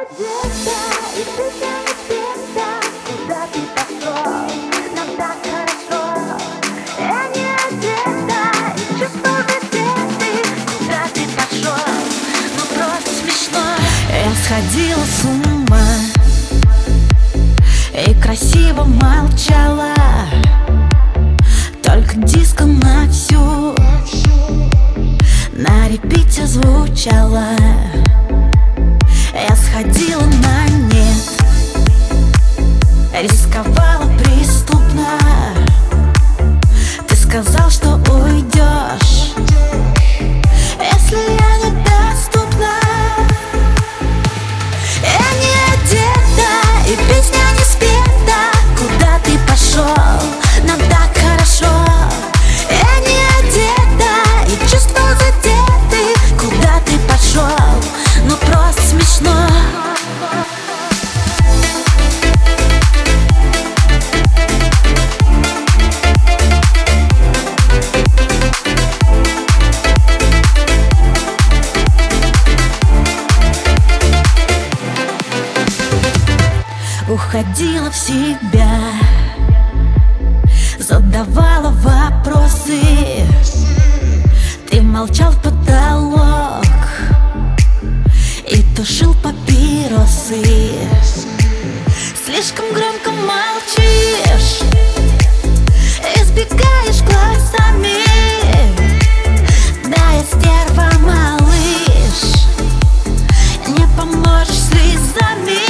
одета, и песня не спета. Куда ты пошел? Нам так хорошо. Я не одета, и чувства задеты. Куда ты пошел? Ну просто смешно. Я сходила с ума и красиво молчала. Только диско на всю, на репите звучала. Я сходила на нет, рисковала преступно. Ты сказал, что уйдешь, если я недоступна. Я не одета, и песня не спета. Куда ты пошел? Нам так хорошо. Я не одета, и чувства задеты. Куда ты пошел? Ну просто смешно. Уходила в себя, задавала вопросы. Ты молчал в потолок и тушил папиросы. Слишком громко молчишь, избегаешь глазами. Да, я стерва, малыш, не поможешь слезами.